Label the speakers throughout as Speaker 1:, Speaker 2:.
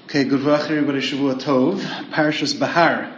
Speaker 1: Okay, good vach everybody, Shavua Tov. Parshas Bahar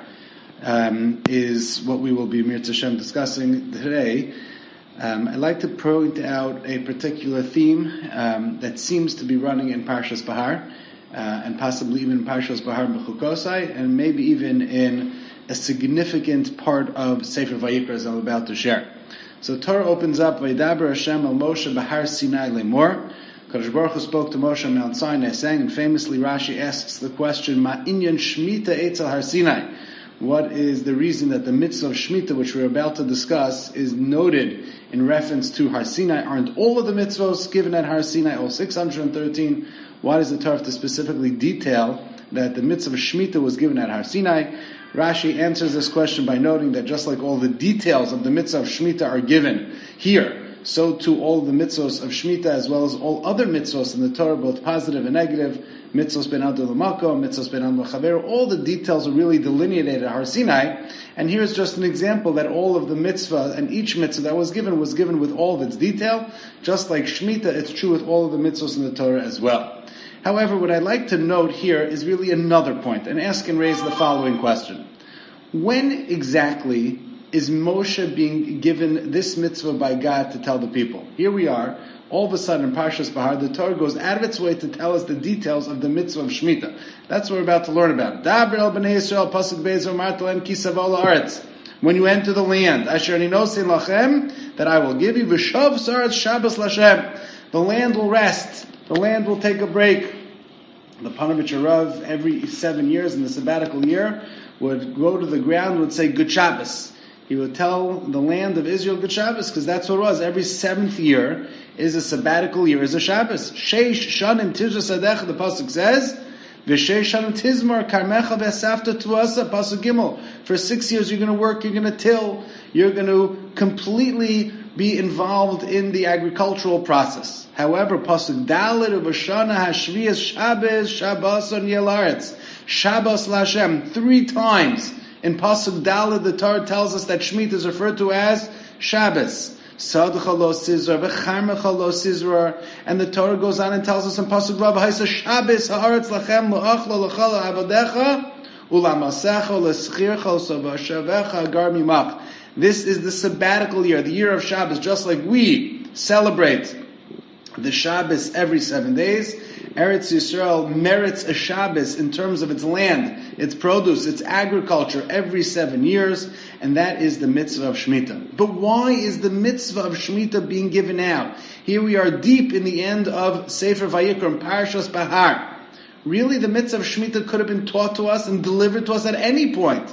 Speaker 1: is what we will be Mirz Hashem discussing today. I'd like to point out a particular theme that seems to be running in Parshas Bahar, and possibly even in Parshas Bahar B'chukosai, and maybe even in a significant part of Sefer Vayikra as I'm about to share. So Torah opens up, Vaydaber Hashem al Moshe Bahar Sinai Lemor. Kadosh Baruch Hu spoke to Moshe on Mount Sinai, saying, and famously Rashi asks the question, Ma inyan Shmita etzel Har Sinai? What is the reason that the mitzvah of Shemitah, which we're about to discuss, is noted in reference to Har Sinai? Aren't all of the mitzvahs given at Har Sinai, all 613? Why does the Torah have to specifically detail that the mitzvah of Shemitah was given at Har Sinai? Rashi answers this question by noting that just like all the details of the mitzvah of Shemitah are given here, so too all the mitzvahs of Shemitah, as well as all other mitzvahs in the Torah, both positive and negative, mitzvahs ben adol l'makom, mitzvahs ben adol l'chaver, all the details are really delineated at Har Sinai. And here's just an example that all of the mitzvah and each mitzvah that was given with all of its detail. Just like Shemitah, it's true with all of the mitzvahs in the Torah as well. However, what I'd like to note here is really another point, and ask and raise the following question. When exactly is Moshe being given this mitzvah by God to tell the people? Here we are, all of a sudden in Parshas Bahar, the Torah goes out of its way to tell us the details of the mitzvah of Shemitah. That's what we're about to learn about. Daber el b'nei Yisrael, pasuk be'ezer, martelem ki savo la'aretz. When you enter the land, asher ani nosein lachem, that I will give you, v'shav saretz Shabbos l'Hashem. The land will rest. The land will take a break. The Panovich Rav, every 7 years in the sabbatical year, would go to the ground, would say, Good Shabbos. He would tell the land of Israel Good Shabbos, because that's what it was. Every 7th year is a sabbatical year, is a Shabbos. Sheish shanim tizra sadech, the pasuk says, V'sheish shanim tizmar karmecha v'asafta tuasa, pasuk gimel. For 6 years you're going to work, you're going to till, you're going to completely be involved in the agricultural process. However, pasuk dalet of Shana hashviyas Shabbos, Shabbos on Yelaretz, Shabbos l'Hashem, 3 times. In Pasuk Daled, the Torah tells us that Shemitah is referred to as Shabbos. Sadcha lo sizra, v'charmecha lo sizra. And the Torah goes on and tells us in Pasuk Vav, Haisa Shabbos ha'aretz lachem lo'achla l'chala avadecha u'lamasecha l'schircha l'savashavecha agar mimach. This is the sabbatical year, the year of Shabbos, just like we celebrate the Shabbos every 7 days. Eretz Yisrael merits a Shabbos in terms of its land, its produce, its agriculture every 7 years, and that is the mitzvah of Shemitah. But why is the mitzvah of Shemitah being given now? Here we are deep in the end of Sefer Vayikra and Parshas Bahar. Really, the mitzvah of Shemitah could have been taught to us and delivered to us at any point.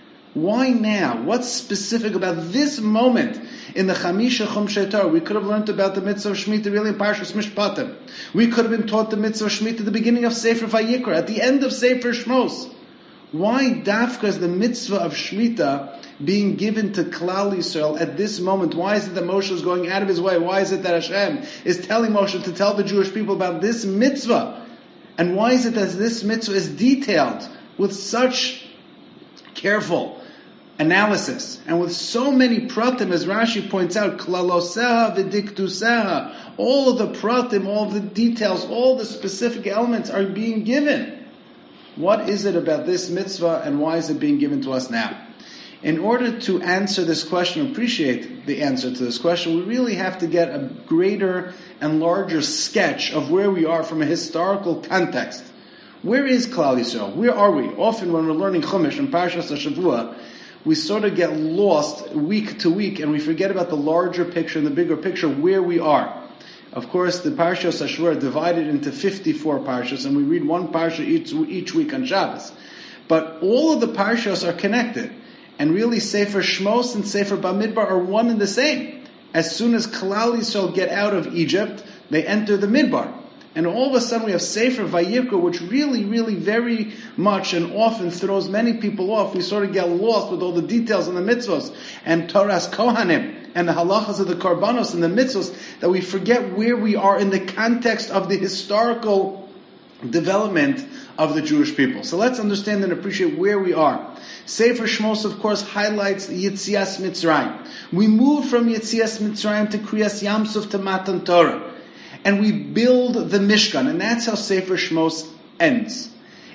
Speaker 1: Why now? What's specific about this moment in the Chamisha Chumshei Torah? We could have learned about the mitzvah of Shemitah really in Parshas Mishpatim. We could have been taught the mitzvah of Shemitah at the beginning of Sefer Vayikra, at the end of Sefer Shmos. Why dafka is the mitzvah of Shemitah being given to Klal Yisrael at this moment? Why is it that Moshe is going out of his way? Why is it that Hashem is telling Moshe to tell the Jewish people about this mitzvah? And why is it that this mitzvah is detailed with such careful analysis, and with so many pratim, as Rashi points out, klaloseha v'diktuseha, all of the pratim, all of the details, all the specific elements are being given. What is it about this mitzvah, and why is it being given to us now? In order to answer this question, appreciate the answer to this question, we really have to get a greater and larger sketch of where we are from a historical context. Where is Klal Yisrael? Where are we? Often when we're learning Chumash and Parshas HaShavua, we sort of get lost week to week, and we forget about the larger picture and the bigger picture, where we are. Of course, the Parshas HaShavua are divided into 54 Parshas, and we read one Parsha each week on Shabbos. But all of the Parshas are connected. And really, Sefer Shmos and Sefer Bamidbar are one and the same. As soon as Klal Yisrael get out of Egypt, they enter the Midbar. And all of a sudden we have Sefer Vayikra, which really, really very much and often throws many people off. We sort of get lost with all the details and the mitzvos and Torah's Kohanim and the halachas of the Karbanos and the mitzvos, that we forget where we are in the context of the historical development of the Jewish people. So let's understand and appreciate where we are. Sefer Shmos, of course, highlights Yitzias Mitzrayim. We move from Yitzias Mitzrayim to Kriyas Yamsuf to Matan Torah. And we build the Mishkan, and that's how Sefer Shmos ends.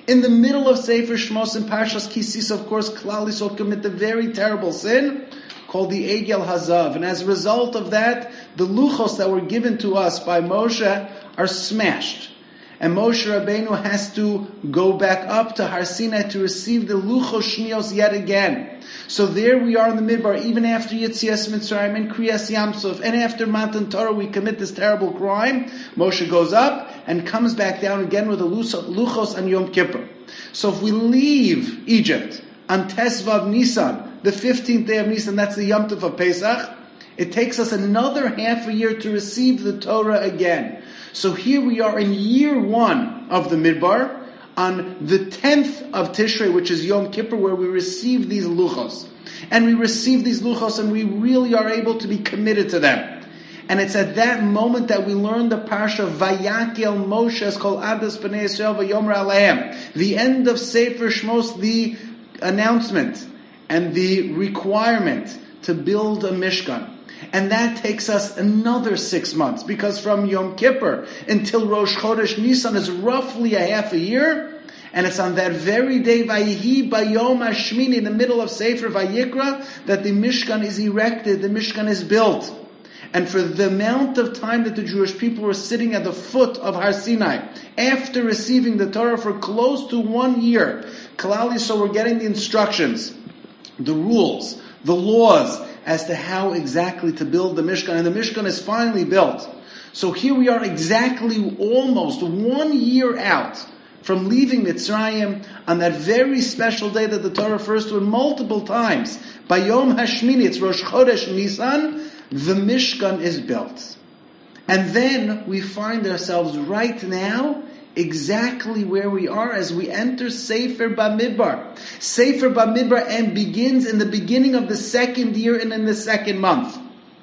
Speaker 1: In the middle of Sefer Shmos and Parshas Kisis, of course, Klal Yisrael commit the very terrible sin called the Egel Hazav. And as a result of that, the luchos that were given to us by Moshe are smashed. And Moshe Rabbeinu has to go back up to Har Sinai to receive the luchos shnios yet again. So there we are in the Midbar, even after Yetzias Mitzrayim and Kriyas Yamsuf, and after Matan Torah we commit this terrible crime. Moshe goes up and comes back down again with the luchos on Yom Kippur. So if we leave Egypt on Tesvav Nisan, the 15th day of Nisan, that's the Yom Tov of Pesach, it takes us another half a year to receive the Torah again. So here we are in year 1 of the Midbar, on the 10th of Tishrei, which is Yom Kippur, where we receive these luchos. And we receive these luchos and we really are able to be committed to them. And it's at that moment that we learn the parsha Vayakel Moshe es kol adas b'nei Yisrael v'yomer alehem. The end of Sefer Shmos, the announcement and the requirement to build a Mishkan. And that takes us another 6 months, because from Yom Kippur until Rosh Chodesh Nisan is roughly a half a year, and it's on that very day, Vayihi Bayom Hashmini, in the middle of Sefer Vayikra, that the Mishkan is erected, the Mishkan is built. And for the amount of time that the Jewish people were sitting at the foot of Har Sinai, after receiving the Torah for close to 1 year, Klal Yisrael were getting the instructions, the rules, the laws, as to how exactly to build the Mishkan. And the Mishkan is finally built. So here we are exactly almost 1 year out from leaving Mitzrayim on that very special day that the Torah refers to it multiple times. By Yom Hashmini, it's Rosh Chodesh Nisan, the Mishkan is built. And then we find ourselves right now exactly where we are as we enter Sefer Bamidbar. Sefer Bamidbar and begins in the beginning of the 2nd year and in the 2nd month.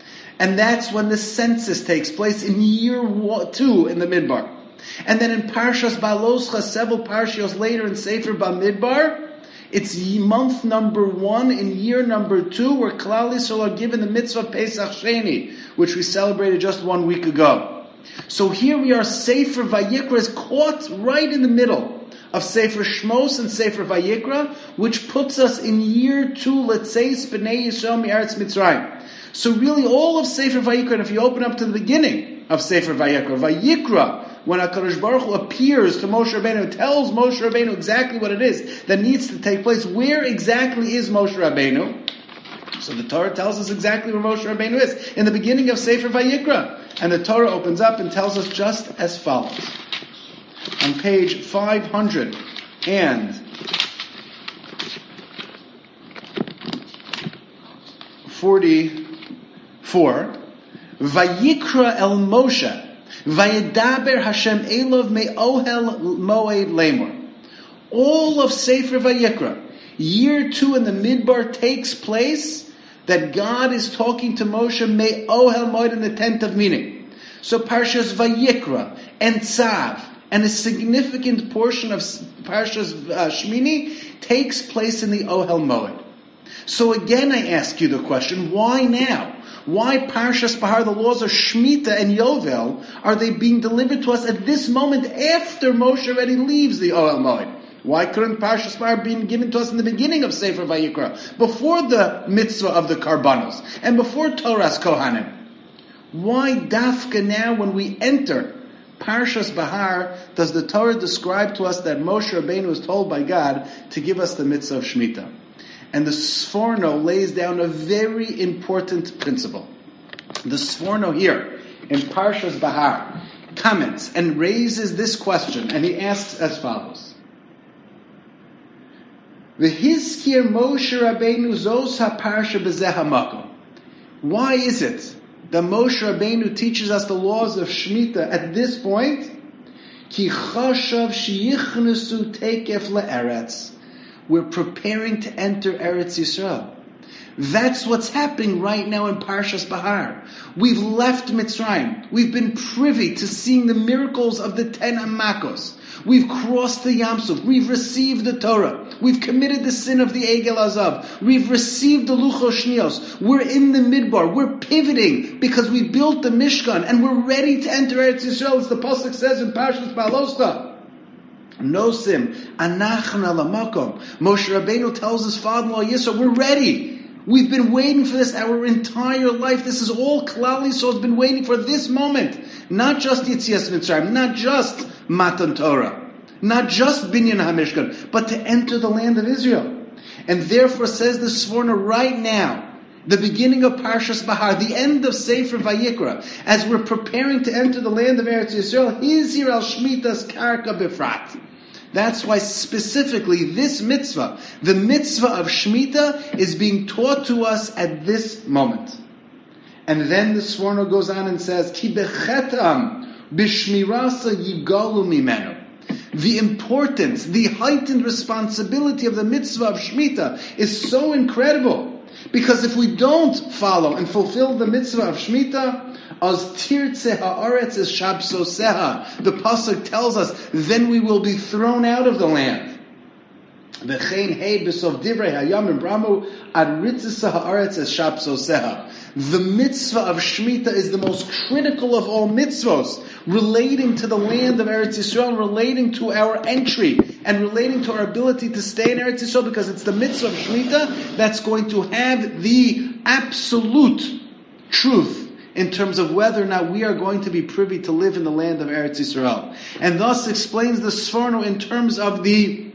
Speaker 1: And that's when the census takes place in year 2 in the Midbar. And then in Parshas Baloscha, several parshios later in Sefer Bamidbar, it's month number 1 in year number 2 where Klal Yisrael are given the mitzvah Pesach Sheni, which we celebrated just 1 week ago. So here we are, Sefer Vayikra is caught right in the middle of Sefer Shmos and Sefer Vayikra, which puts us in year 2, let's say, B'nei Yisrael Mi'aretz Mitzrayim. So really all of Sefer Vayikra, and if you open up to the beginning of Sefer Vayikra, when HaKadosh Baruch Hu appears to Moshe Rabbeinu, tells Moshe Rabbeinu exactly what it is that needs to take place, where exactly is Moshe Rabbeinu? So the Torah tells us exactly where Moshe Rabbeinu is, in the beginning of Sefer Vayikra. And the Torah opens up and tells us just as follows. On page 544, Vayikra el Moshe, Vayedaber Hashem Elov me'ohel moed lemor. All of Sefer Vayikra, year 2 in the Midbar, takes place that God is talking to Moshe me'ohel moed, in the tent of meeting. So Parshas Vayikra and Tzav and a significant portion of Parshas Shmini takes place in the Ohel Moed. So again I ask you the question, why now? Why Parshas Bahar, the laws of Shemitah and Yovel, are they being delivered to us at this moment after Moshe already leaves the Ohel Moed? Why couldn't Parshas Bahar be given to us in the beginning of Sefer Vayikra, before the mitzvah of the Karbanos, and before Torah's Kohanim? Why dafka now, when we enter Parshas Bahar, does the Torah describe to us that Moshe Rabbeinu was told by God to give us the mitzvah of Shemitah? And the Sforno lays down a very important principle. The Sforno here, in Parshas Bahar, comments and raises this question, and he asks as follows. V'hizkir Moshe Rabbeinu zos ha-parsha b'zeh hamakom. Why is it that Moshe Rabbeinu teaches us the laws of Shemitah at this point? Ki chashav sheyichnesu tekef le'eretz. We're preparing to enter Eretz Yisrael. That's what's happening right now in Parshas Bahar. We've left Mitzrayim. We've been privy to seeing the miracles of the 10 Amakos. We've crossed the Yam Suf. We've received the Torah. We've committed the sin of the Egel Azav. We've received the Luchos Shnios. We're in the Midbar. We're pivoting because we built the Mishkan and we're ready to enter Eretz Yisrael, as the Pasuk says in Parshas Baloscha. Nosim, anachna lamakom. Moshe Rabbeinu tells his father-in-law Yisro, we're ready. We've been waiting for this our entire life. This is all Klal Yisrael has been waiting for this moment. Not just Yitzias Mitzrayim, not just Matan Torah, not just Binyan HaMishkan, but to enter the land of Israel. And therefore says the Sforno right now, the beginning of Parshas Bahar, the end of Sefer Vayikra, as we're preparing to enter the land of Eretz Yisrael, Hizir al Shmitas Karka Befrat. That's why specifically this mitzvah, the mitzvah of Shemitah, is being taught to us at this moment. And then the Sforno goes on and says, Ki bechetam b'shmirasa yigalu mimenu. The importance, the heightened responsibility of the mitzvah of Shemitah is so incredible. Because if we don't follow and fulfill the mitzvah of Shemitah, as tirtze haaretz es shabsoseha, the pasuk tells us, then we will be thrown out of the land. V'chein hei b'sov divrei hayamim bramu ad ritzes haaretz es shabsoseha. The mitzvah of Shemitah is the most critical of all mitzvos, relating to the land of Eretz Yisrael, relating to our entry, and relating to our ability to stay in Eretz Yisrael, because it's the mitzvah of Shemitah that's going to have the absolute truth in terms of whether or not we are going to be privy to live in the land of Eretz Yisrael. And thus explains the Sforno in terms of the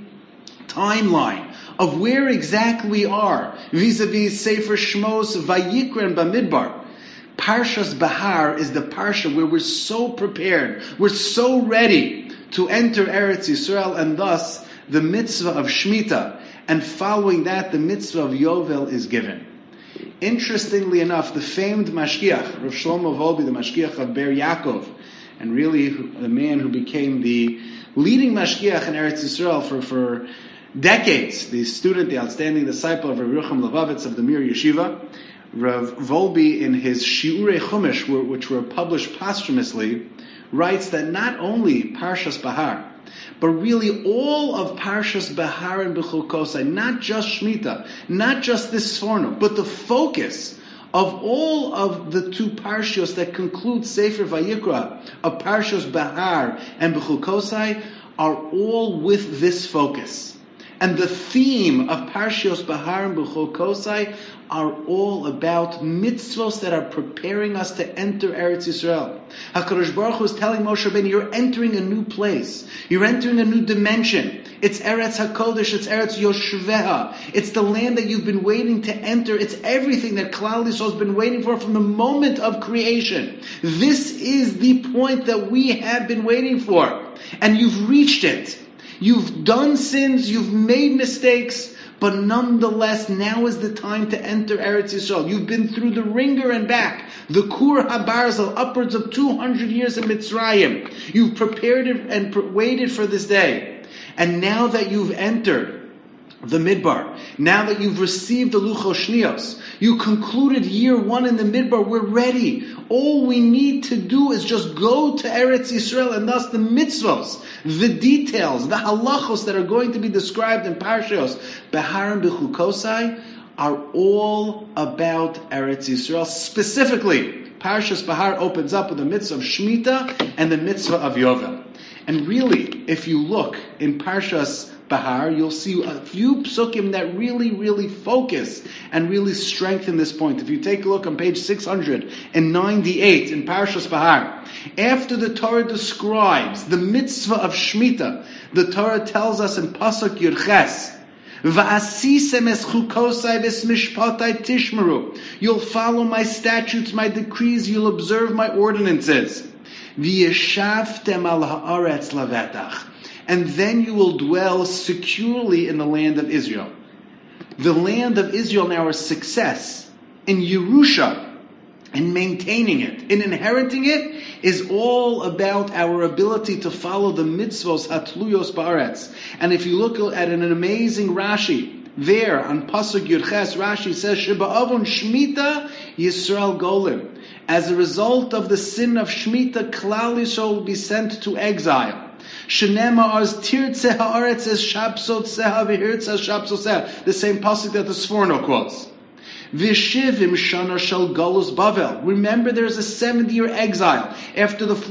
Speaker 1: timeline of where exactly we are vis-a-vis Sefer Shmos, Vayikra, and Bamidbar. Parshas Bahar is the parsha where we're so prepared, we're so ready to enter Eretz Yisrael, and thus the mitzvah of Shemitah, and following that the mitzvah of Yovel is given. Interestingly enough, the famed Mashgiach, Rav Shlomo Wolbe, the Mashgiach of Be'er Yaakov, and really the man who became the leading Mashgiach in Eretz Yisrael for decades, the student, the outstanding disciple of Rav Yerucham Levovitz of the Mir Yeshiva, Rav Wolbe, in his Shiurei Chumash, which were published posthumously, writes that not only Parshas Bahar, but really all of Parshas Bahar and Bechukosai, not just Shemitah, not just this Sforno, but the focus of all of the two Parshios that conclude Sefer Vayikra, of Parshas Bahar and Bechukosai, are all with this focus. And the theme of Parshios Bahar and Bechukosai are all about mitzvos that are preparing us to enter Eretz Yisrael. HaKadosh Baruch Hu is telling Moshe Rabbeinu, you're entering a new place. You're entering a new dimension. It's Eretz HaKodesh, it's Eretz Yoshveha. It's the land that you've been waiting to enter. It's everything that Klal Yisrael has been waiting for from the moment of creation. This is the point that we have been waiting for. And you've reached it. You've done sins, you've made mistakes, but nonetheless, now is the time to enter Eretz Yisrael. You've been through the ringer and back, the Kur HaBarzal, upwards of 200 years in Mitzrayim. You've prepared and waited for this day. And now that you've entered the Midbar, now that you've received the Luchos Shnios, you concluded year one in the Midbar, we're ready. All we need to do is just go to Eretz Yisrael, and thus the mitzvos, the details, the halachos that are going to be described in Parshos Bahar and Bechukosai are all about Eretz Yisrael. Specifically, Parshas Bahar opens up with the mitzvah of Shemitah and the mitzvah of Yovel. And really, if you look in Parshas Bahar, you'll see a few psukim that really focus and really strengthen this point. If you take a look on page 698 in Parshas Bahar, after the Torah describes the mitzvah of Shemitah, the Torah tells us in Pasuk Yurches, V'asisem es chukosai v'smishpatai tishmeru. You'll follow my statutes, my decrees, you'll observe my ordinances. V'yeshavtem al haaretz lavetach. And then you will dwell securely in the land of Israel. The land of Israel, in our success, in Yerusha, in maintaining it, in inheriting it, is all about our ability to follow the mitzvos hatluyos ba'aretz. And if you look at an amazing Rashi, there on Pasuk Yurches, Rashi says, Sheba'avon Shemitah Yisrael Golim. As a result of the sin of Shemitah, Klal Yisrael will be sent to exile. Shenema as tirtze haaretz es shabsot seha v'hirtze shabsot seha. The same pasuk that the Sforno quotes. V'shivim shana shel galus Bavel. Remember, there's a 70-year exile after the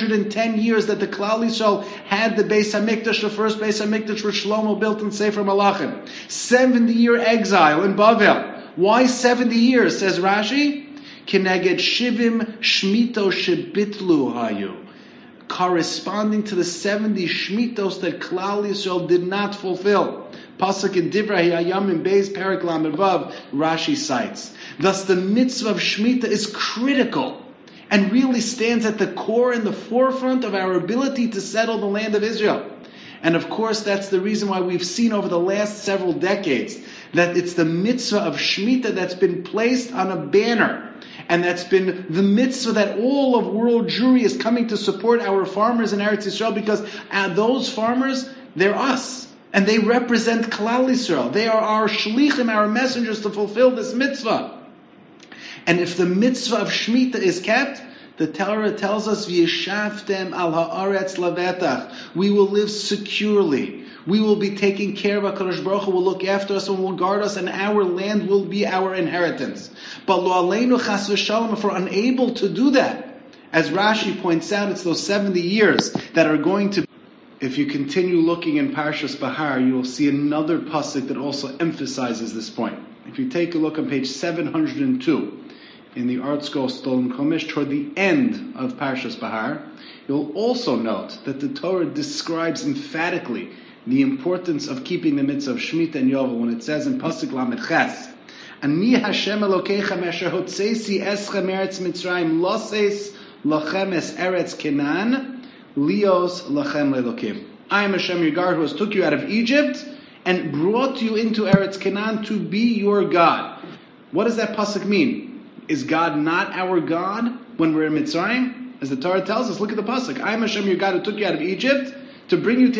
Speaker 1: 410 years that the Klal Yisrael had the Beis Hamikdash, the first Beis Hamikdash which Shlomo built in Sefer Malachim. 70-year exile in Bavel. Why 70 years, says Rashi? Kineged shivim shmito shebitlu hayu. Corresponding to the 70 shmitos that Klal Yisrael did not fulfill. Pasuk in Divrei Hayam in Beis Perek Lamed Vav, Rashi cites. Thus the mitzvah of Shemitah is critical and really stands at the core and the forefront of our ability to settle the land of Israel. And of course, that's the reason why we've seen over the last several decades that it's the mitzvah of Shemitah that's been placed on a banner. And that's been the mitzvah that all of world Jewry is coming to support our farmers in Eretz Yisrael, because those farmers, they're us. And they represent Klal Yisrael. They are our shlichim, our messengers to fulfill this mitzvah. And if the mitzvah of Shemitah is kept, the Torah tells us, V'yeshavtem al ha'aretz lavetach. We will live securely. We will be taken care of. HaKadosh Baruch Hu will look after us and will guard us, and our land will be our inheritance. But lo aleinu chas v'shalom, if we're unable to do that, as Rashi points out, it's those 70 years that are going to. If you continue looking in Parshas Bahar, you will see another pasuk that also emphasizes this point. If you take a look on page 702 in the Art Scroll Stolen Chumash, toward the end of Parshas Bahar, you'll also note that the Torah describes emphatically the importance of keeping the mitzvah of Shemitah and Yovel when it says in Pasuk Lamed Ches, Ani Hashem Elokeichem asher hotzeisi eschem eretz Mitzrayim loses lachem es eretz Kenan lios lachem lelokim. I am Hashem your God who has took you out of Egypt and brought you into Eretz Canaan to be your God. What does that pasuk mean? Is God not our God when we're in Mitzrayim? As the Torah tells us, look at the pasuk. I am Hashem your God who took you out of Egypt to bring you to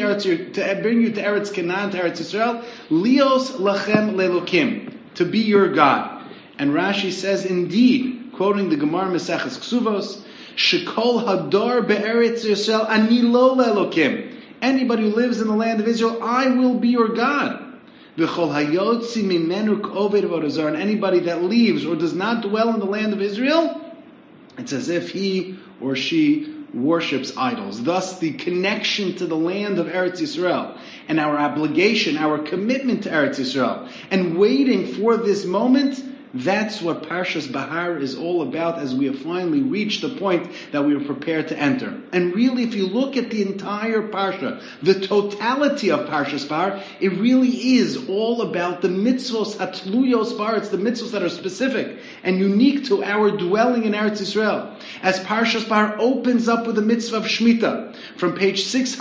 Speaker 1: Eretz Canaan, to Eretz Yisrael. Lios lachem lelokim, to be your God. And Rashi says, indeed, quoting the Gemara Maseches Ksuvos, Shekol hador be'eretz Yisrael ani lo lelokim. Anybody who lives in the land of Israel, I will be your God. V'chol hayotzi mimenu k'oved vodazar. And anybody that leaves or does not dwell in the land of Israel, it's as if he or she worships idols. Thus, the connection to the land of Eretz Yisrael and our obligation, our commitment to Eretz Yisrael, and waiting for this moment, that's what Parshas Bahar is all about, as we have finally reached the point that we are prepared to enter. And really, if you look at the entire Parsha, the totality of Parshas Bahar, it really is all about the mitzvos hatluyos bar. It's the mitzvos that are specific and unique to our dwelling in Eretz Yisrael. As Parshas Bahar opens up with the mitzvah of Shemitah, from page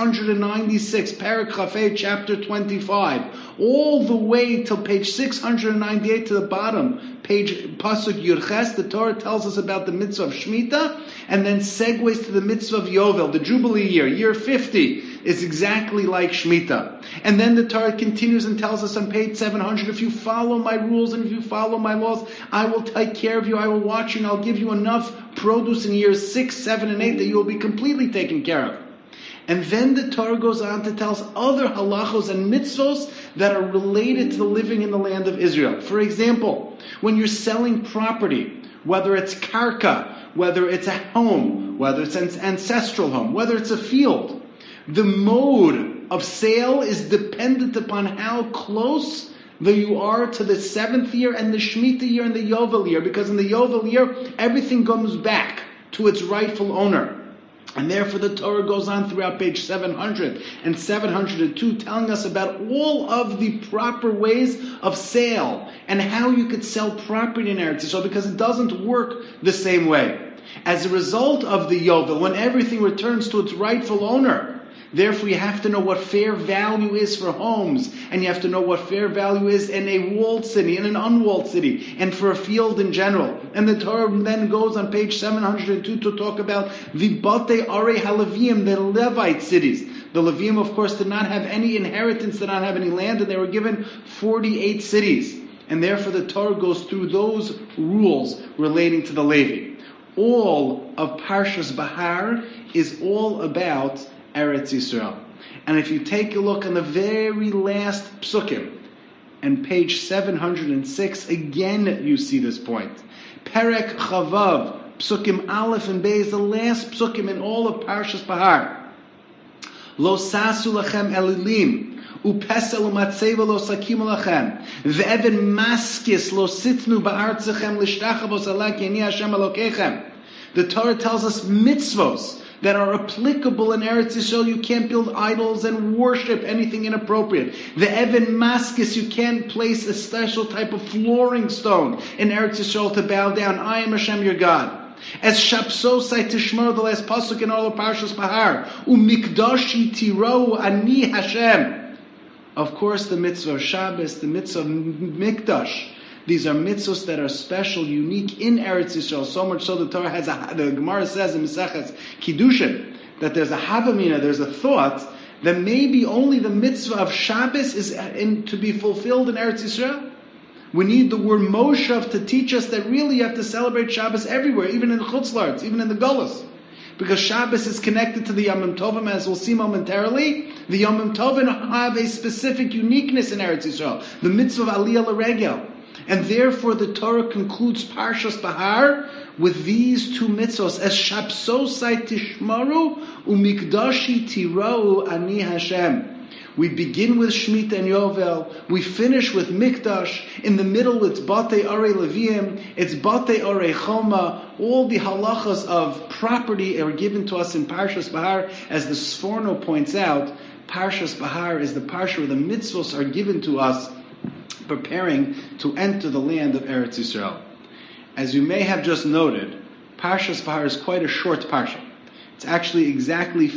Speaker 1: 696, Perek Chafei, chapter 25, all the way till page 698 to the bottom, page Pasuk Yurches, the Torah tells us about the mitzvah of Shemitah, and then segues to the mitzvah of Yovel, the Jubilee year, year 50, is exactly like Shemitah. And then the Torah continues and tells us on page 700, if you follow my rules and if you follow my laws, I will take care of you, I will watch you, and I'll give you enough produce in years 6, 7, and 8 that you will be completely taken care of. And then the Torah goes on to tell us other halachos and mitzvos that are related to the living in the land of Israel. For example, when you're selling property, whether it's karka, whether it's a home, whether it's an ancestral home, whether it's a field, the mode of sale is dependent upon how close you are to the 7th year and the Shemitah year and the Yovel year, because in the Yovel year, everything comes back to its rightful owner. And therefore the Torah goes on throughout page 700 and 702 telling us about all of the proper ways of sale and how you could sell property in Eretz Yisrael, because it doesn't work the same way. As a result of the Yovel, when everything returns to its rightful owner, therefore you have to know what fair value is for homes, and you have to know what fair value is in a walled city, in an unwalled city, and for a field in general. And the Torah then goes on page 702 to talk about the Batei Arei HaLevim, the Levite cities. The Levim, of course, did not have any inheritance, did not have any land, and they were given 48 cities. And therefore the Torah goes through those rules relating to the Levi. All of Parshas Bahar is all about Eretz Yisrael. And if you take a look on the very last psukim, and page 706, again you see this point. Perek Chavav, Psukim Aleph and Beis, the last Psukim in all of Parshas Bahar. Lo sasu lachem elilim, upesel umatzeva lo sakim lachem, ve'even maskis lo sitnu ba'artzachem lishtachavos alak yeni Hashem alokechem. The Torah tells us mitzvos that are applicable in Eretz Yisrael. You can't build idols and worship anything inappropriate. The Evan Maskis, you can't place a special type of flooring stone in Eretz Yisrael to bow down. I am Hashem your God. As Shapsosai Tishmar, the last pasuk in all of Parshas Bahar, Umikdashi Tiro Ani Hashem. Of course, the mitzvah of Shabbos, the mitzvah of Mikdash. These are mitzvahs that are special, unique in Eretz Yisrael. So much so the Torah has the Gemara says in Maseches Kiddushin that there's a havamina, there's a thought that maybe only the mitzvah of Shabbos is to be fulfilled in Eretz Yisrael. We need the word Moshav to teach us that really you have to celebrate Shabbos everywhere, even in Chutz La'aretz, even in the Golos. Because Shabbos is connected to the Yom Tovim, as we'll see momentarily. The Yom Tovim have a specific uniqueness in Eretz Yisrael, the mitzvah of Aliyah L'Regel. And therefore the Torah concludes Parshas Bahar with these two mitzvos, as Shapsosai Tishmaru Umikdashi Tirau Ani Hashem. We begin with Shemitah and Yovel, we finish with Mikdash, in the middle it's Batei Arei Leviim, it's Batei Arei Choma. All the halachas of property are given to us in Parshas Bahar. As the Sforno points out, Parshas Bahar is the parsha where the mitzvos are given to us, preparing to enter the land of Eretz Yisrael. As you may have just noted, Parshas Bahar is quite a short parsha. It's actually exactly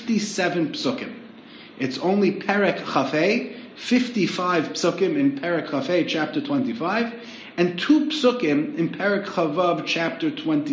Speaker 1: 57 psukim. It's only Perek Chafei, 55 psukim in Perek Chafei, chapter 25, and 2 psukim in Perek Chavav, chapter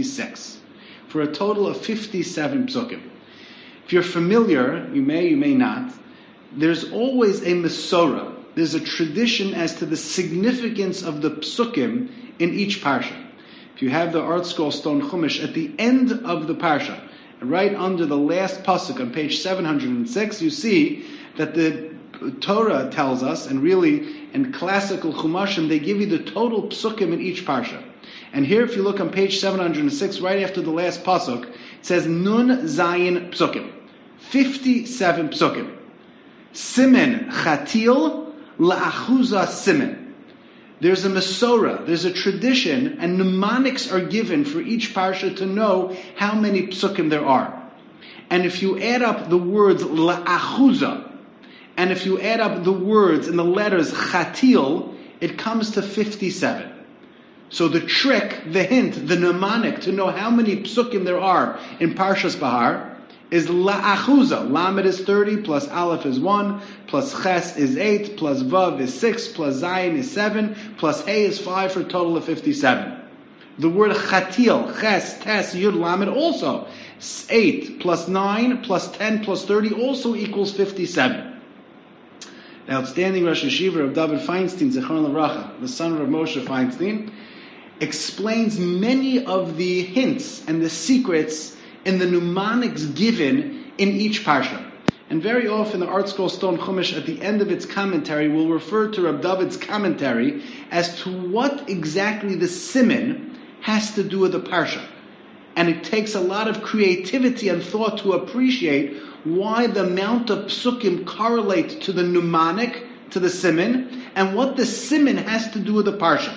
Speaker 1: 26, for a total of 57 psukim. If you're familiar, you may not, there's always a Mesorah. There's a tradition as to the significance of the psukim in each parsha. If you have the Art Scroll Stone Chumash, at the end of the parsha, right under the last pasuk on page 706, you see that the Torah tells us, and really in classical Chumashim, they give you the total psukim in each parsha. And here, if you look on page 706, right after the last pasuk, it says Nun Zayin Psukim, 57 psukim. Simen Chatil La'achuza Simen. There's a Mesorah, there's a tradition, and mnemonics are given for each parsha to know how many psukim there are. And if you add up the words La'achuza, and if you add up the words and the letters Chatil, it comes to 57. So the trick, the hint, the mnemonic to know how many psukim there are in Parshas Bahar is La'achuza. Lamed is 30, plus Aleph is 1, plus Ches is 8, plus Vav is 6, plus Zayin is 7, plus Hey is 5, for a total of 57. The word Chatil, Ches, Tes, Yud, Lamed also, 8 plus 9 plus 10 plus 30 also equals 57. The outstanding Rosh Yeshiva of David Feinstein, Zechron Levracha, the son of Moshe Feinstein, explains many of the hints and the secrets in the mnemonics given in each parsha. And very often the Art Scroll Stone Chumash at the end of its commentary will refer to Rab David's commentary as to what exactly the siman has to do with the parsha. And it takes a lot of creativity and thought to appreciate why the amount of psukim correlate to the mnemonic, to the siman, and what the siman has to do with the parsha.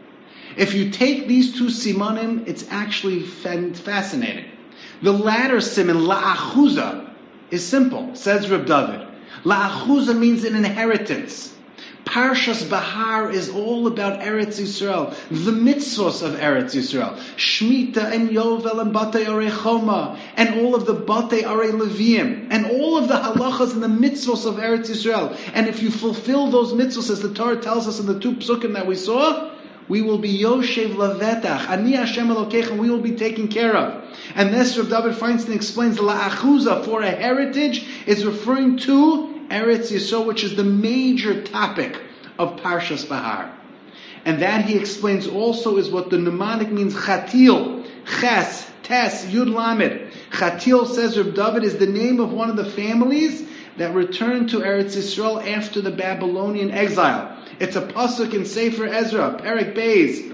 Speaker 1: If you take these two simanim, it's actually fascinating. The latter siman, La'achuza, is simple, says Reb David. La'achuza means an inheritance. Parshas Bahar is all about Eretz Yisrael, the mitzvos of Eretz Yisrael. Shemitah and Yovel and Batei Arei Choma, and all of the Batei Arei Leviim, and all of the halachas and the mitzvos of Eretz Yisrael. And if you fulfill those mitzvos, as the Torah tells us in the 2 psukim that we saw, we will be Yoshev Lavetach, Ani Hashem Elokechem, we will be taken care of. And this, Rav David Feinstein explains, La'achuza, for a heritage, is referring to Eretz Yisrael, which is the major topic of Parshas Bahar. And that, he explains, also is what the mnemonic means, Chatil, Ches, Tes, Yud Lamed. Chatil, says Rav David, is the name of one of the families that returned to Eretz Yisrael after the Babylonian exile. It's a pasuk in Sefer Ezra, Perek Beis.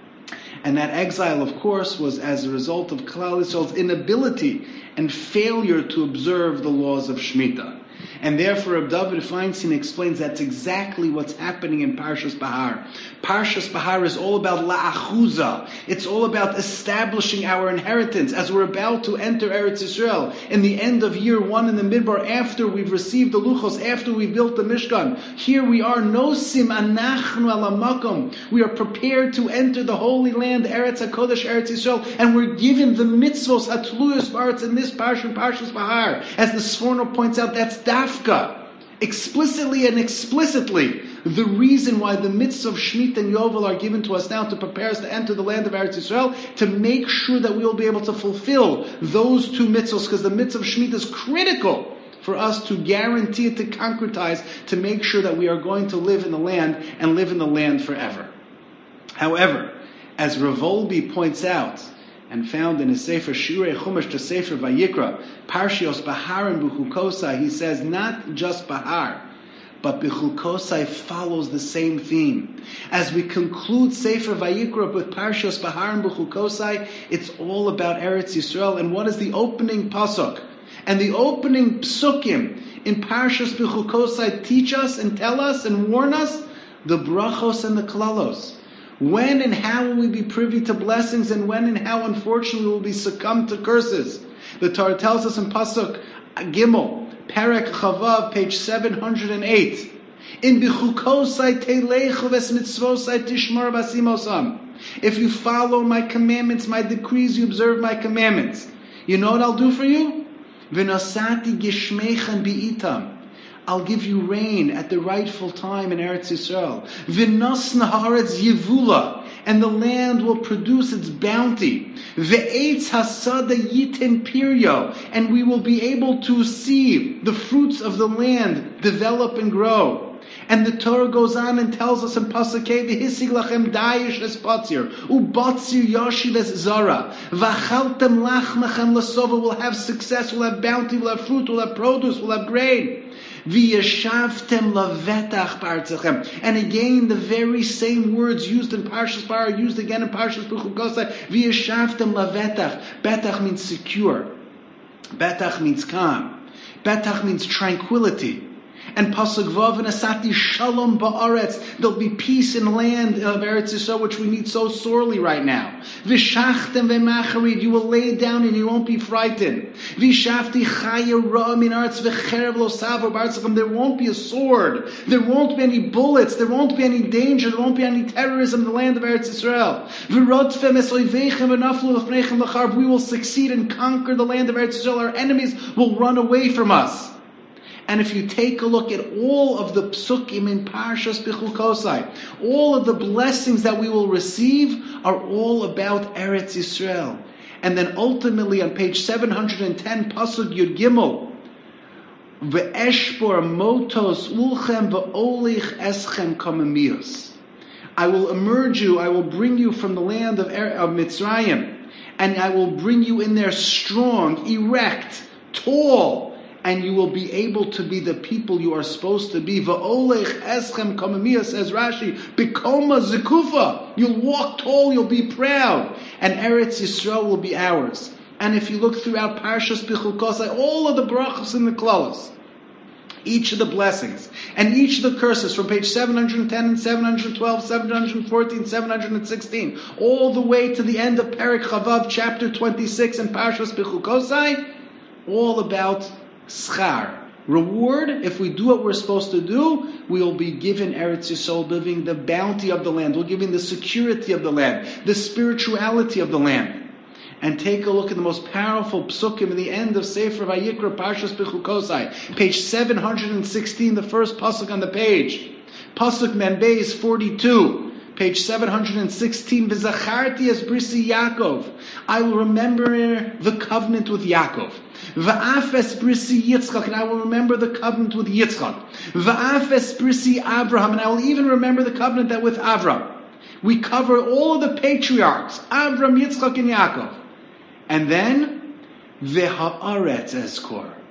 Speaker 1: And that exile, of course, was as a result of Klal Yisrael's inability and failure to observe the laws of Shemitah. And therefore, Reb David Feinstein explains that's exactly what's happening in Parshas Bahar. Parshas Bahar is all about la'achuza. It's all about establishing our inheritance as we're about to enter Eretz Yisrael. In the end of year 1 in the Midbar, after we've received the Luchos, after we built the Mishkan, here we are, nosim anachnu ala makom. We are prepared to enter the Holy Land, Eretz HaKodesh, Eretz Yisrael, and we're given the mitzvos hatluyos b'aretz in this parsha, Parshas Bahar. As the Sforno points out, that's dafka, explicitly and explicitly, the reason why the mitzvah of Shemitah and Yovel are given to us now to prepare us to enter the land of Eretz Yisrael, to make sure that we will be able to fulfill those two mitzvahs, because the mitzvah of Shemitah is critical for us to guarantee it, to concretize, to make sure that we are going to live in the land and live in the land forever. However, as Rav Wolbe points out, and found in his Sefer Shirei Chumash to Sefer Vayikra, Parshios Bahar and Bechukosai, he says not just Bahar, but Bechukosai follows the same theme. As we conclude Sefer Vayikra with Parshios Bahar and Bechukosai, it's all about Eretz Yisrael. And what is the opening pasuk? And the opening psukim in Parshas Bechukosai teach us and tell us and warn us the brachos and the klalos. When and how will we be privy to blessings, and when and how, unfortunately, will we succumb to curses? The Torah tells us in Pasuk Gimel, Perek Chavav, page 708, in Bechukosai teilechu ves mitzvosai tishmar basimosam. If you follow my commandments, my decrees, you observe my commandments. You know what I'll do for you? V'nosati gishmeichan bi'itam. I'll give you rain at the rightful time in Eretz Yisrael. V'nosna haaretz yevula, and the land will produce its bounty. Ve'etz hasada yiten piryo, and we will be able to see the fruits of the land develop and grow. And the Torah goes on and tells us in Pasukei, v'hisig lachem dayish es patzir, u'batzir yashiv es zara, v'achaltem lachmechem lasova, will have success, will have bounty, will have fruit, will have produce, will have grain. V'yashavtem lavetach b'artzachem. And again, the very same words used in Parshas Bahar are used again in Parshas Bechukosai. V'yashavtem lavetach. Betach means secure. Betach means calm. Betach means tranquility. And Pasuk Vav and Asati Shalom Ba'aretz. There'll be peace in the land of Eretz Yisrael, which we need so sorely right now. V'shachtem v'macharid. You will lay down and you won't be frightened. V'shavti chaya ra min aretz v'cherev lo savo b'artzachem. There won't be a sword. There won't be any bullets. There won't be any danger. There won't be any terrorism in the land of Eretz Yisrael. V'rodfem es oivechem v'naflu l'fnechem l'charb. We will succeed and conquer the land of Eretz Yisrael. Our enemies will run away from us. And if you take a look at all of the psukim in Parshas Bechukosai, all of the blessings that we will receive are all about Eretz Yisrael. And then ultimately on page 710, Pasuk Yud Gimel, Ve'eshbor motos ulchem ve'olich eschem kamemios. I will emerge you, I will bring you from the land of Mitzrayim, and I will bring you in there strong, erect, tall, and you will be able to be the people you are supposed to be. Va'olech eschem kamemiya, says Rashi, bikoma zekufa. You'll walk tall, you'll be proud, and Eretz Yisrael will be ours. And if you look throughout Parshas Bechukosai, all of the brachos and the klalos, each of the blessings, and each of the curses from page 710 and 712, 714, 716, all the way to the end of Perek Chavav, chapter 26 in Parshas Bechukosai, all about schar, reward. If we do what we're supposed to do, we will be given Eretz Yisrael, living the bounty of the land. We're given the security of the land, the spirituality of the land. And take a look at the most powerful psukim in the end of Sefer Vayikra, Parshas Bechukosai, page 716, the first pasuk on the page. Pasuk Membeis 42. Page 716, V'zacharti es brisi Yaakov. I will remember the covenant with Yaakov. V'af es brisi Yitzchak, and I will remember the covenant with Yitzchak. V'af es brisi Abraham, and I will even remember the covenant that with Avraham. We cover all of the patriarchs, Abraham, Yitzchak, and Yaakov. And then, V'ha'aretz eskor.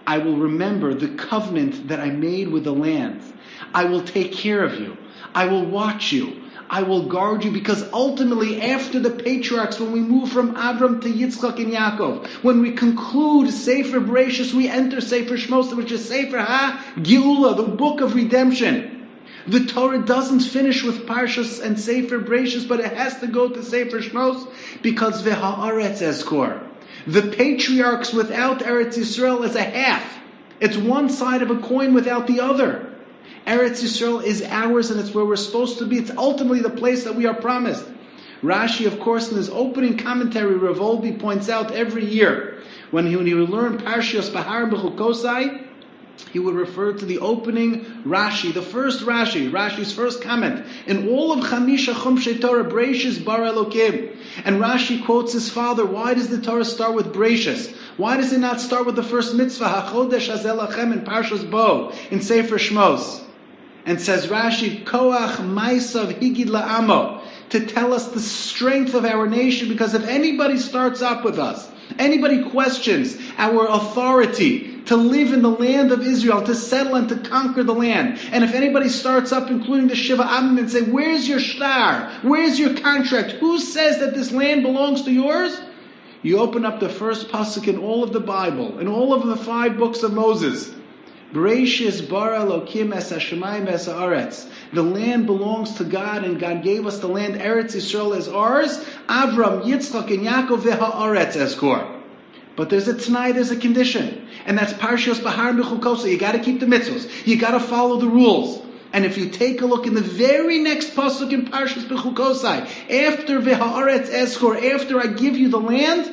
Speaker 1: I will remember the covenant that I made with the land. I will take care of you. I will watch you. I will guard you, because ultimately after the patriarchs, when we move from Avram to Yitzchak and Yaakov, when we conclude Sefer Bereshis, we enter Sefer Shmos, which is Sefer HaGeula, the book of redemption. The Torah doesn't finish with Parshas and Sefer Bereshis, but it has to go to Sefer Shmos, because V'ha'aretz ezkor. The patriarchs without Eretz Yisrael is a half. It's one side of a coin without the other. Eretz Yisrael is ours, and it's where we're supposed to be. It's ultimately the place that we are promised. Rashi, of course, in his opening commentary, Rav Wolbe points out every year, when he would learn Parshas Bahar B'chukosai, he would refer to the opening Rashi, the first Rashi, Rashi's first comment. In all of Chamisha Chumshei Torah, Bereshis Bara Elokim. And Rashi quotes his father, why does the Torah start with Bereshis? Why does it not start with the first mitzvah, HaChodesh Hazeh Lachem, in Parshas Bo, in Sefer Shmos? And says Rashi, Koach Maisav Higid La'amo, to tell us the strength of our nation, because if anybody starts up with us, anybody questions our authority to live in the land of Israel, to settle and to conquer the land, and if anybody starts up, including the Shiva Amim, and say, where's your shtar? Where's your contract? Who says that this land belongs to yours? You open up the first pasuk in all of the Bible, in all of the 5 books of Moses. Bereshis bara Elokim es hashamayim es haaretz. The land belongs to God, and God gave us the land. Eretz Yisrael is ours. Avram, Yitzchak, and Yaakov v'ha'aretz ezkor. But there's a t'nai, there's a condition, and that's Parshas Bahar B'chukosai. You got to keep the mitzvos. You got to follow the rules. And if you take a look in the very next pasuk in Parshas B'chukosai, after v'ha'aretz ezkor, after I give you the land,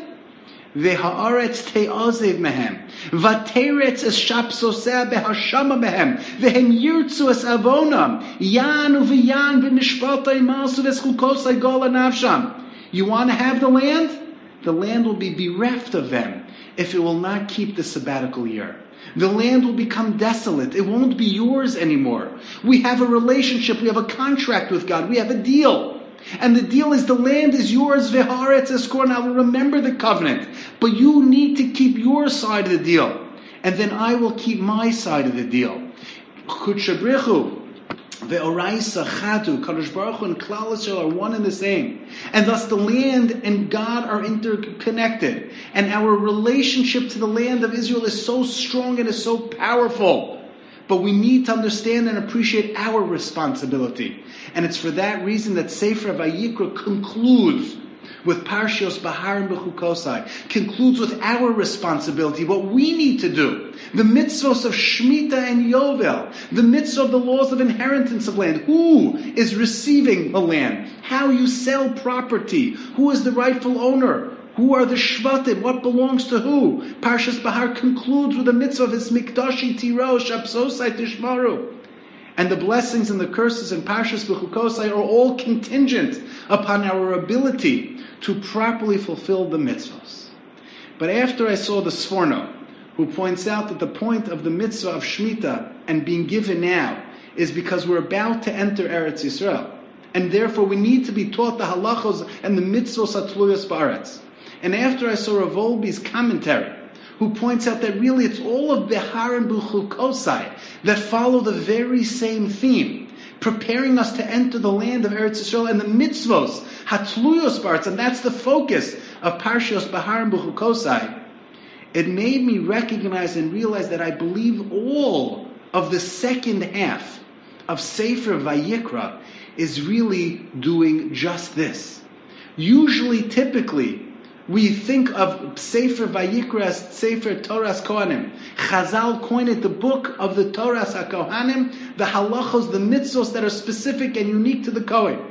Speaker 1: v'ha'aretz te'azev mehem, v'teretz es shapsoseh behashama mehem, v'hem yirtzu es avonam, yan u'v'yan b'mishpatay masu v'schukosai gola nafsham. You want to have the land? The land will be bereft of them if it will not keep the sabbatical year. The land will become desolate. It won't be yours anymore. We have a relationship. We have a contract with God. We have a deal. And the deal is the land is yours, v'haaretz ezkor, and I will remember the covenant. But you need to keep your side of the deal. And then I will keep my side of the deal. Kutshabrichu, ve'oraisa chatu, Kadosh Baruch Hu and Klal Yisrael are one and the same. And thus the land and God are interconnected. And our relationship to the land of Israel is so strong and is so powerful. But we need to understand and appreciate our responsibility. And it's for that reason that Sefer Vayikra concludes with Parshas Bahar and B'chukosai, concludes with our responsibility, what we need to do. The mitzvos of Shemitah and Yovel, the mitzvah of the laws of inheritance of land. Who is receiving the land? How you sell property? Who is the rightful owner? Who are the Shvatim? What belongs to who? Parshas Bahar concludes with the mitzvah of his Mikdashi Tiro Shapsosai Tishmaru. And the blessings and the curses in Parshas B'chukosai are all contingent upon our ability to properly fulfill the mitzvahs. But after I saw the Sforno, who points out that the point of the mitzvah of Shemitah and being given now is because we're about to enter Eretz Yisrael, and therefore we need to be taught the halachos and the mitzvos atluyos ba'aretz. And after I saw Rav Wolbe's commentary, who points out that really it's all of Behar and B'chukosai that follow the very same theme, preparing us to enter the land of Eretz Yisrael and the mitzvos, hatluyos ba'aretz, and that's the focus of Parshas Bahar and B'chukosai. It made me recognize and realize that I believe all of the second half of Sefer Vayikra is really doing just this. Usually, typically, we think of Sefer Vayikra as Sefer Toras Kohanim. Chazal coined it the book of the Toras HaKohanim, the halachos, the mitzvos that are specific and unique to the Kohen.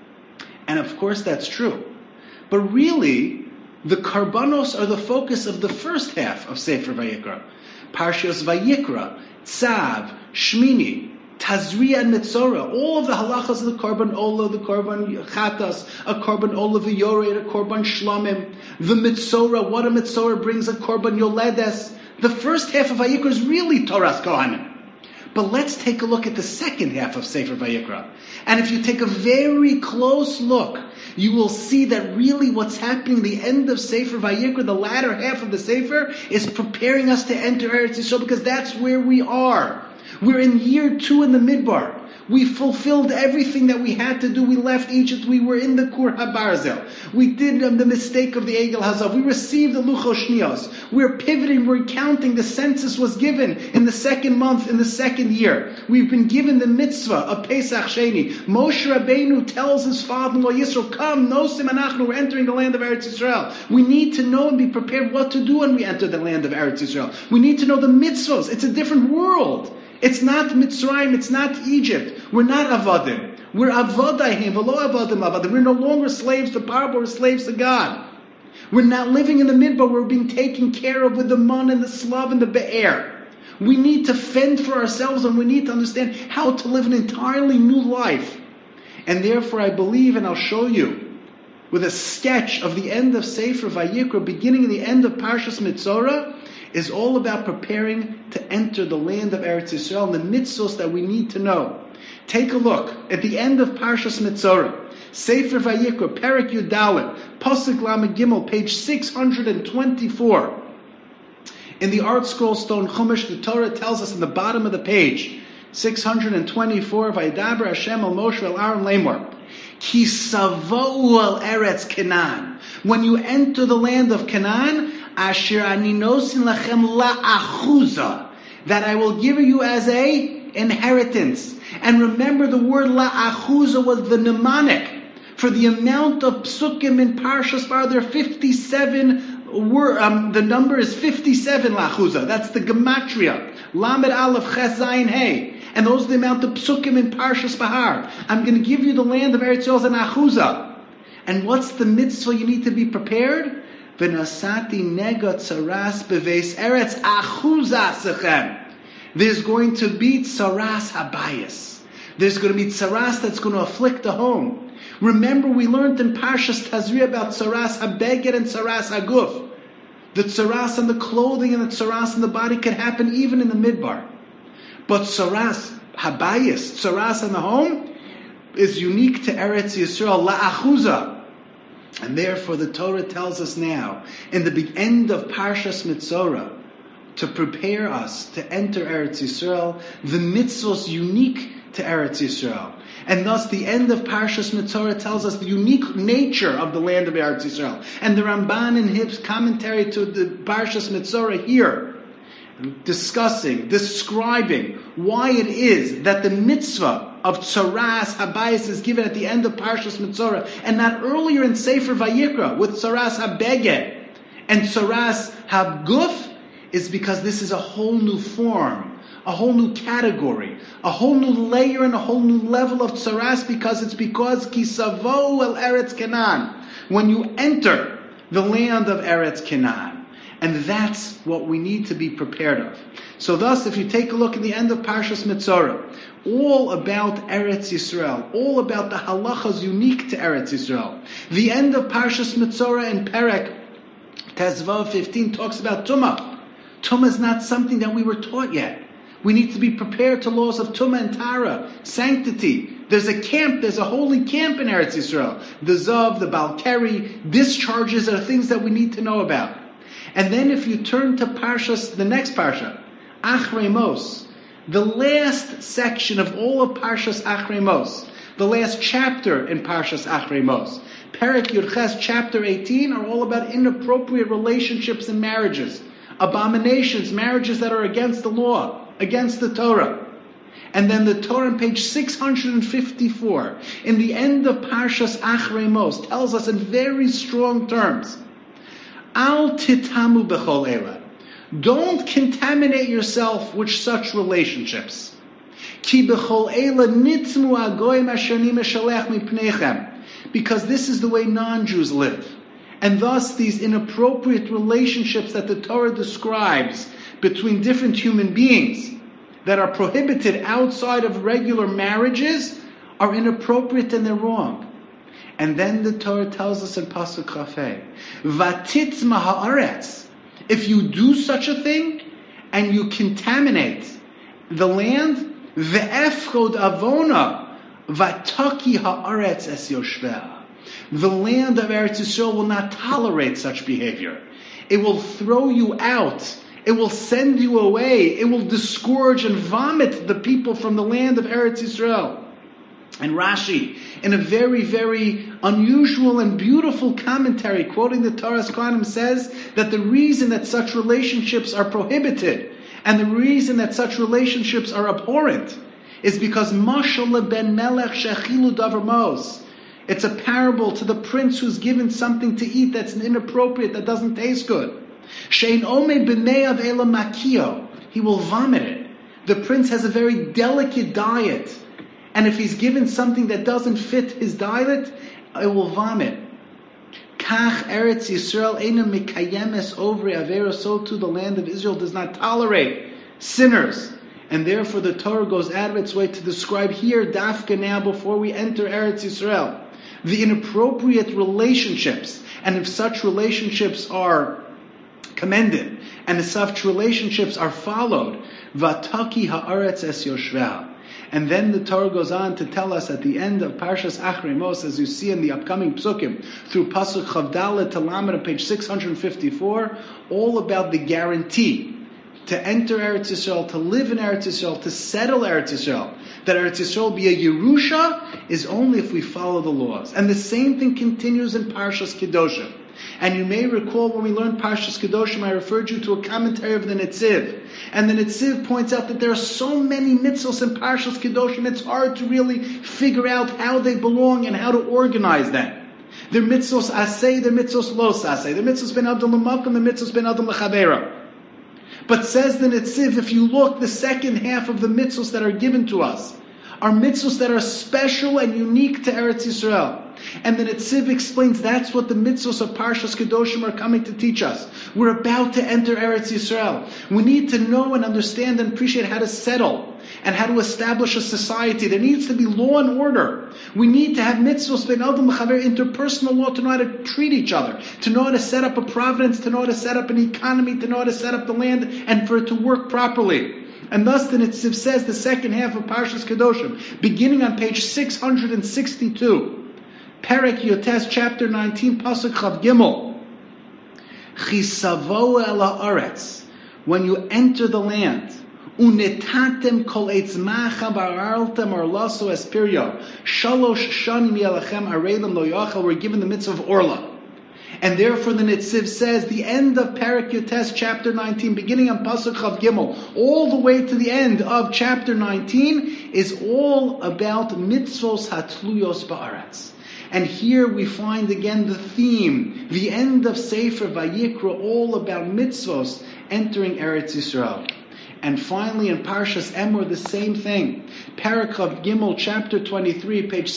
Speaker 1: And of course that's true. But really, the karbanos are the focus of the first half of Sefer Vayikra. Parshas Vayikra, Tzav, Shmini, Tazria and Metzora, all of the halachas of the Korban Olah, the Korban Chatas, a Korban Olah V'Yoreh, a Korban Shlomim, the Metzora, what a Metzora brings, a Korban Yoledes. The first half of Vayikra is really Toras Kohanim. But let's take a look at the second half of Sefer Vayikra. And if you take a very close look, you will see that really what's happening, the end of Sefer Vayikra, the latter half of the Sefer, is preparing us to enter Eretz Yisrael, because that's where we are. We're in year 2 in the Midbar. We fulfilled everything that we had to do. We left Egypt. We were in the Kur HaBarzel. We did the mistake of the Egel Hazav. We received the Luchos Shnios. We're pivoting. We're counting. The census was given in the 2nd month, in the 2nd year. We've been given the mitzvah of Pesach Sheni. Moshe Rabbeinu tells his father-in-law Yisro, come, Nosim Anachnu, we're entering the land of Eretz Yisrael. We need to know and be prepared what to do when we enter the land of Eretz Yisrael. We need to know the mitzvahs. It's a different world. It's not Mitzrayim, it's not Egypt. We're not Avadim. We're Avadayim, v'lo Avadim Avadim. We're no longer slaves to power, but we're slaves to God. We're not living in the Midbar. We're being taken care of with the Man and the Slav and the Be'er. We need to fend for ourselves, and we need to understand how to live an entirely new life. And therefore I believe, and I'll show you, with a sketch of the end of Sefer Vayikra, beginning and the end of Parshas Mitzorah, is all about preparing to enter the land of Eretz Yisrael and the mitzvos that we need to know. Take a look at the end of Parshas Mitzorah, Sefer Vayikra, Perek Yud Dalet, Pasuk Lamed Gimel, page 624. In the Art Scroll Stone Chumash, the Torah tells us in the bottom of the page, 624, Vaydaber Hashem al Moshe el Aaron Lemor, Ki savou al Eretz Canaan. When you enter the land of Canaan, Asher ani nosin lachem la'achuza, that I will give you as a inheritance. And remember, the word la'achuza was the mnemonic for the amount of psukim in Parshas Bar. There are 57 the number is 57 la'achuza. That's the gematria. Lamed Aleph Ches Zayin Hey. And those are the amount of psukim in Parshas Bahar. I'm going to give you the land of Eretz Yisrael as an achuza. And what's the mitzvah you need to be prepared? V'nasati negot tzaras beveis eretz achuza sechem. There's going to be tzaras habayis. There's going to be tzaras that's going to afflict the home. Remember, we learned in Parshas Tazri about tzaras habeged and tzaras haguf. The tzaras on the clothing and the tzaras on the body can happen even in the midbar. But tzaras habayis, tzaras on the home, is unique to Eretz Yisrael, la'achuza. And therefore the Torah tells us now, in the end of Parshas Mitzorah, to prepare us to enter Eretz Yisrael, the mitzvos unique to Eretz Yisrael. And thus the end of Parshas Mitzorah tells us the unique nature of the land of Eretz Yisrael. And the Ramban in his commentary to the Parshas Mitzorah here, describing why it is that the mitzvah of Tzaras Habayis is given at the end of Parshas Mitzorah and not earlier in Sefer Vayikra with Tzaras Habeged and Tzaras Habguf, is because this is a whole new form, a whole new category, a whole new layer and a whole new level of Tzaras, because Kisavo el Eretz Canaan, when you enter the land of Eretz Canaan. And that's what we need to be prepared of. So thus, if you take a look at the end of Parshas Mitzorah, all about Eretz Yisrael, all about the halachas unique to Eretz Yisrael. The end of Parshas Mitzorah in Perek Tezvav 15 talks about Tumah. Tumah is not something that we were taught yet. We need to be prepared to laws of Tumah and Tara, sanctity. There's a camp, there's a holy camp in Eretz Yisrael. The Zav, the Balkari, discharges are things that we need to know about. And then if you turn to Parshas, the next Parsha, Achrei Mos, the last section of all of Parshas Achrei Mos, the last chapter in Parshas Achrei Mos, Perek Yud Ches, chapter 18, are all about inappropriate relationships and marriages, abominations, marriages that are against the law, against the Torah. And then the Torah on page 654, in the end of Parshas Achrei Mos, tells us in very strong terms, Al titamu bechol eila. Don't contaminate yourself with such relationships. Ki bechol eila nitmu agoyim asher meshalech mipnechem. Because this is the way non-Jews live. And thus these inappropriate relationships that the Torah describes between different human beings that are prohibited outside of regular marriages are inappropriate and they're wrong. And then the Torah tells us in Pasuk Chafei, Vatitzma haaretz, if you do such a thing and you contaminate the land, ve'efchod avona, vataki haaretz es yoshveh, The land of Eretz Yisrael will not tolerate such behavior. It will throw you out. It will send you away. It will discourage and vomit the people from the land of Eretz Yisrael. And Rashi, in a very, very unusual and beautiful commentary, quoting the Torah's Kohanim, says that the reason that such relationships are prohibited and the reason that such relationships are abhorrent is because Mashal ben Melech shechilu davar mos. It's a parable to the prince who's given something to eat that's inappropriate, that doesn't taste good. Shein omed b'me'av ela makio. He will vomit it. The prince has a very delicate diet. And if he's given something that doesn't fit his diet, it will vomit. Kach Eretz Yisrael eina mikayemes ovri avera. So too the land of Israel does not tolerate sinners. And therefore the Torah goes out of its way to describe here, dafka now, before we enter Eretz Yisrael, the inappropriate relationships. And if such relationships are commended, and if such relationships are followed, vataki haaretz es yoshveh. And then the Torah goes on to tell us at the end of Parshas Achrei Mos, as you see in the upcoming psukim, through Pasuk Chavdalet to Lamed on page 654, all about the guarantee to enter Eretz Yisrael, to live in Eretz Yisrael, to settle Eretz Yisrael. That Eretz Yisrael be a Yerusha is only if we follow the laws. And the same thing continues in Parshas Kedoshim. And you may recall when we learned Parshas Kedoshim, I referred you to a commentary of the Netziv. And the Netziv points out that there are so many mitzvos in Parshas Kedoshim, it's hard to really figure out how they belong and how to organize them. They're mitzvos aseh, they're mitzvos los aseh. They're mitzvos ben adam l'makom, they're mitzvos ben adam l'chavera. But says the Netziv, if you look, the second half of the mitzvos that are given to us are mitzvos that are special and unique to Eretz Yisrael. And the Netziv explains that's what the mitzvos of Parshas Kedoshim are coming to teach us. We're about to enter Eretz Yisrael. We need to know and understand and appreciate how to settle and how to establish a society. There needs to be law and order. We need to have mitzvos ben adam l'chaver, interpersonal law, to know how to treat each other, to know how to set up a providence, to know how to set up an economy, to know how to set up the land, and for it to work properly. And thus the Netziv says the second half of Parshas Kedoshim, beginning on page 662, Perek Yotes, chapter 19, Pasuk Chav Gimel. Chisavo el haaretz, when you enter the land, unetatem kol eitzmacha v'araltem orlaso espirio, shalosh shanim yelachem areilim lo yachal, we're given the mitzvah of Orla. And therefore the Netziv says the end of Perek Yotes, chapter 19, beginning on Pasuk Chav Gimel, all the way to the end of chapter 19, is all about mitzvos hatluyos ba'aretz. And here we find again the theme, the end of Sefer Vayikra, all about mitzvos entering Eretz Yisrael. And finally in Parshas Emor, the same thing. Perek Chav Gimel, chapter 23, page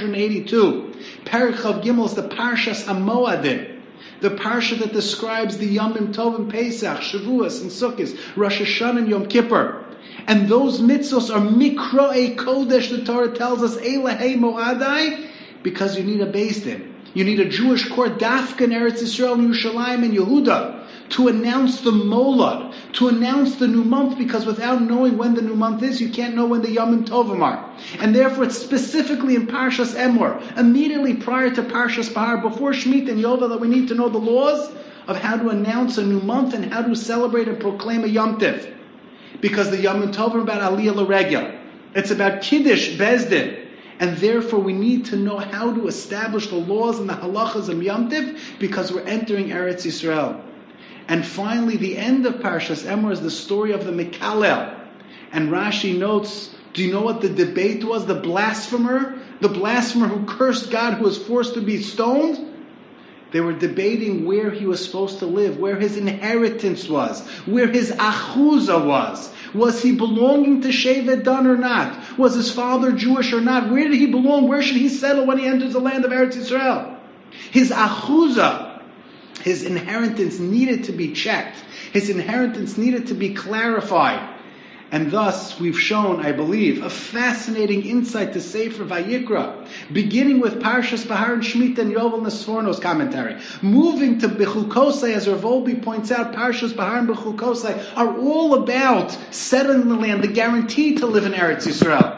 Speaker 1: 682. Perek Chav Gimel is the Parshas HaMoadim, the parsha that describes the Yomim Tovim, Pesach, Shavuos, and Sukkot, Rosh Hashanah, and Yom Kippur. And those mitzvos are Mikro'ei Kodesh, the Torah tells us, Elahei Moadai, because you need a Beis Din. You need a Jewish court, Dafka in Eretz Yisrael, and Yerushalayim, and Yehuda, to announce the Molad, to announce the new month, because without knowing when the new month is, you can't know when the Yomim Tovim are. And therefore it's specifically in Parshas Emor, immediately prior to Parshas Bahar, before Shemitah and Yovel, that we need to know the laws of how to announce a new month and how to celebrate and proclaim a Yom Tiv. Because the Yomim Tovim are about Aliyah L'Regel. It's about Kiddush, Beis Din. And therefore we need to know how to establish the laws and the halachas of Yom Tiv, because we're entering Eretz Yisrael. And finally, the end of Parshas Emor is the story of the Mikalel. And Rashi notes, do you know what the debate was? The blasphemer who cursed God, who was forced to be stoned? They were debating where he was supposed to live, where his inheritance was, where his achuzah was. Was he belonging to Shevet Dan or not? Was his father Jewish or not? Where did he belong? Where should he settle when he enters the land of Eretz Yisrael? His achuzah, his inheritance, needed to be checked. His inheritance needed to be clarified. And thus, we've shown, I believe, a fascinating insight to Sefer Vayikra, beginning with Parshas Bahar and Shemitah and Yovel Nesforno's commentary, moving to Bechukosai, as Rav Wolbe points out, Parshas Bahar and Bechukosai are all about settling the land, the guarantee to live in Eretz Yisrael.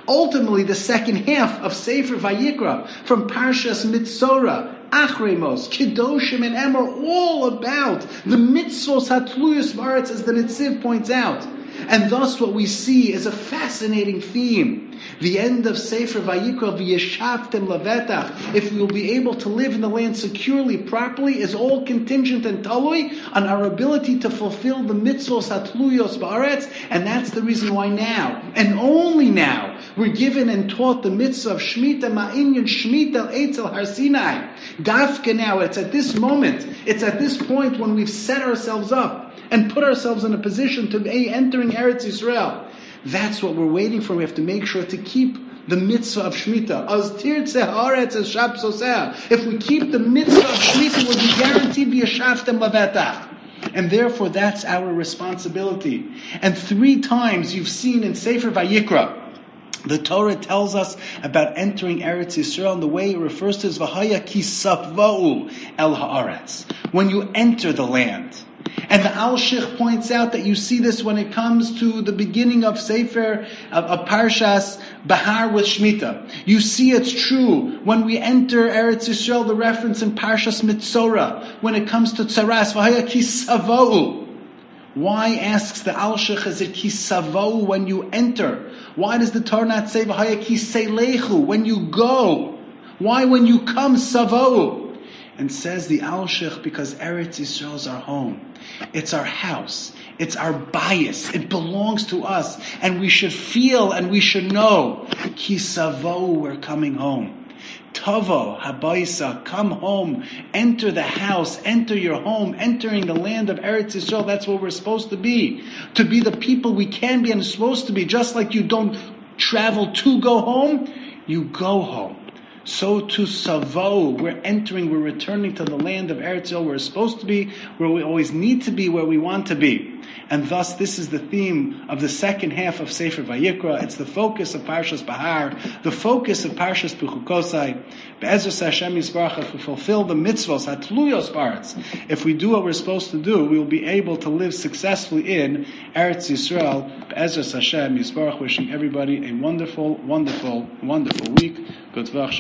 Speaker 1: Ultimately, the second half of Sefer Vayikra, from Parshas Mitzora, Achremos, Kedoshim, and Em, are all about the mitzvos hatluyos b'aretz, as the Netziv points out. And thus what we see is a fascinating theme. The end of Sefer Vayikra, v'yeshavtem levetach, if we will be able to live in the land securely, properly, is all contingent and talui on our ability to fulfill the mitzvos hatluyos ba'aretz, and that's the reason why now, and only now, we're given and taught the mitzvah of Shemitah, Ma'inyan Shemitah Eitzel Har Sinai. Dafka now, it's at this moment, it's at this point when we've set ourselves up and put ourselves in a position to be entering Eretz Yisrael. That's what we're waiting for. We have to make sure to keep the mitzvah of Shemitah. Az tirtzeh haaretz es shapsoseh. If we keep the mitzvah of Shemitah, we'll be guaranteed v'yashavtem lavetach. And therefore, that's our responsibility. And 3 times you've seen in Sefer Vayikra, the Torah tells us about entering Eretz Yisrael, and the way it refers to is V'haya kisavou el haaretz. When you enter the land. And the Al-Shich points out that you see this when it comes to the beginning of Sefer, of Parshas Bahar with Shemitah. You see it's true when we enter Eretz Yisrael, the reference in Parshas Mitzora, when it comes to Tzaras, V'haya kisavou. Why, asks the Al-Shich, is it kisavou when you enter? Why does the Torah not say V'haya kiselechu, when you go? Why when you come, savou? And says the Al-Shich, because Eretz Yisrael is our home. It's our house. It's our bias. It belongs to us. And we should feel and we should know, Ki savo, we're coming home. Tavo, habaisa, come home. Enter the house. Enter your home. Entering the land of Eretz Yisrael. That's what we're supposed to be. To be the people we can be and are supposed to be. Just like you don't travel to go home, you go home. So to Savo, we're entering, we're returning to the land of Eretz Yisrael, where we're supposed to be, where we always need to be, where we want to be. And thus, this is the theme of the second half of Sefer Vayikra. It's the focus of Parshas Bahar, the focus of Parshas Bechukosai. Be'ezras Hashem Yisbarach, if we fulfill the mitzvos, hatluyos b'aretz, if we do what we're supposed to do, we will be able to live successfully in Eretz Yisrael. Be'ezras Hashem Yisbarach, wishing everybody a wonderful, wonderful, wonderful week. Good